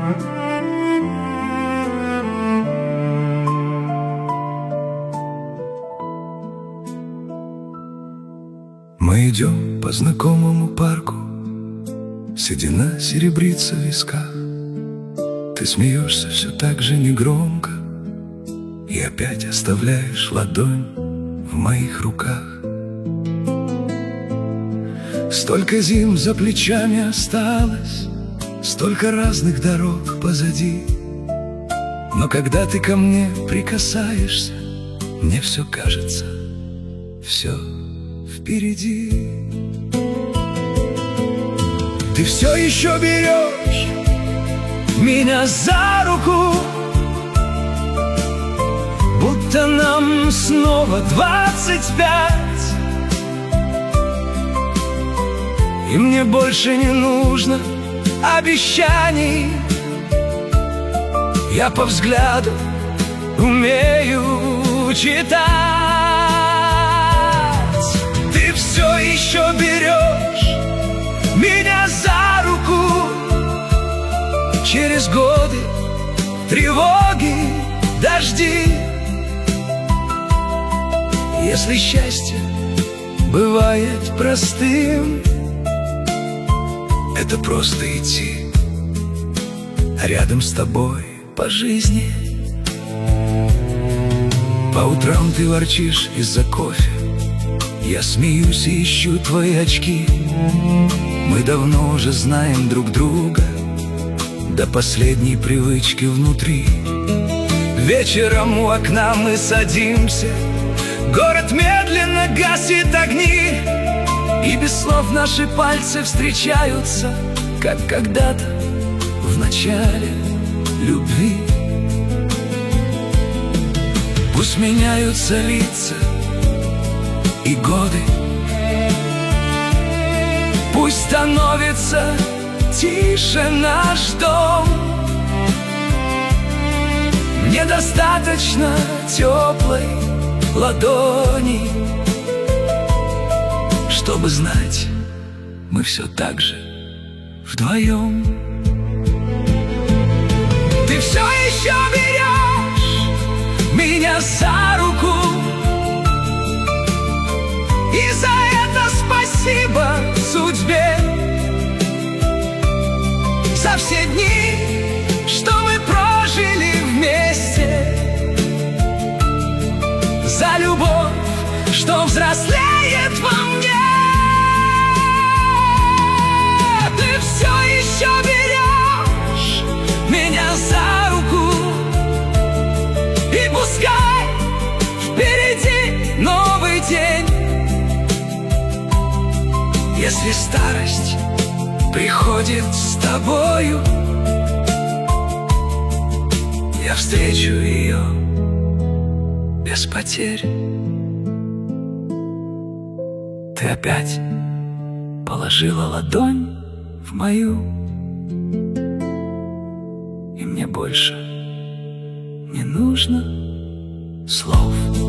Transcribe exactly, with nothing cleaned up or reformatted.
Мы идем по знакомому парку, седина серебрится в висках. Ты смеешься все так же негромко и опять оставляешь ладонь в моих руках. Столько зим за плечами осталось, столько разных дорог позади. Но когда ты ко мне прикасаешься, мне все кажется, все впереди. Ты все еще берешь меня за руку, будто нам снова двадцать пять, и мне больше не нужно обещаний. Я по взгляду умею читать. Ты все еще берешь меня за руку через годы, тревоги, дожди. Если счастье бывает простым, это просто идти рядом с тобой по жизни. По утрам ты ворчишь из-за кофе, я смеюсь и ищу твои очки. Мы давно уже знаем друг друга до последней привычки внутри. Вечером у окна мы садимся, город медленно гасит огни, и без слов наши пальцы встречаются, как когда-то в начале любви. Пусть меняются лица и годы, пусть становится тише наш дом. Мне достаточно теплой ладони, чтобы знать, мы все так же вдвоем. Ты все еще берешь меня за руку, и за это спасибо судьбе. За все дни, что мы прожили вместе, за любовь, что взрослеет во мне. Ты все еще берешь меня за руку, и пускай впереди новый день. Если старость приходит с тобою, я встречу ее без потерь. Ты опять положила ладонь в мою, и мне больше не нужно слов.